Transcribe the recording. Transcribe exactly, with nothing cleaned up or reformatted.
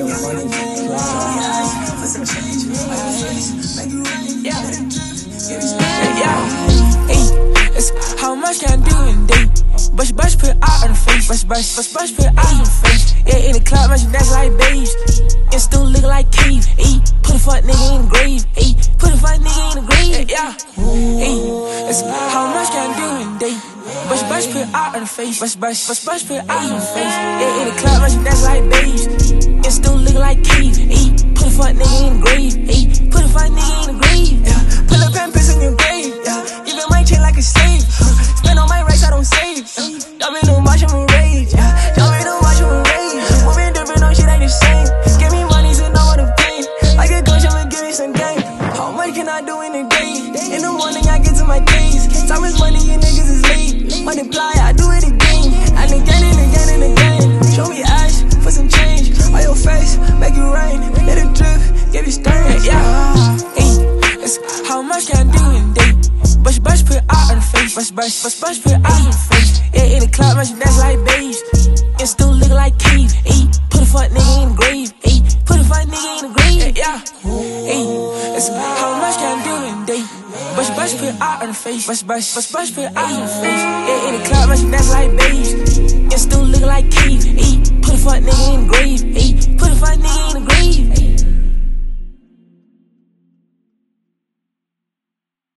How much can I do in a day? Bush, bush, put out on the face. Bush, bush, bush, bush, put out on the face. Yeah, in the club, matching that's like babes. And still look like cave. Ayy, put a fuck nigga in the grave. Ayy, put a fuck nigga in the grave. Yeah, ayy, how much can I do in a day? Bush, bush, put out on the face. Bush, bush, bush, bush, put out on the face. Yeah, in the club, matching that's like babes. And still look like cave. Ayy, put a fuck nigga in the grave. Ayy, put a fuck nigga in the grave. Yeah, pull up and piss in your grave. Yeah, even my chain like a slave. Spend all my racks, I don't save. Y'all been to watch, I'm a rage. Y'all been to watch, I'm a rage. Moving different, no shit ain't the same. Give me money, so know what I'm paying. Like a coach, I'ma give me some game. How much can I do in a day? In the morning, I get to my days. Time is money, and niggas is late. Multiply, I do it again. And again, and again, and again. Show me ash for some change. On your face, make it rain. Let it drip, give you stains. Yeah, hey, how much can I do in a day? Bush, bush, put out on the face. Bush, bush, bush, bush, put out on the face. Yeah, in the club, matching that's like babes. And still look like cave. Ayy, put a fuck nigga in the grave. Ayy, put a fuck nigga in the grave. Yeah, ayy, how much can I do in a day? Bush, bush, put out on the face. Bush, bush, bush, bush, put out on the face. Yeah, in the club, matching that's like babes. And still look like cave. Ayy, put a fuck nigga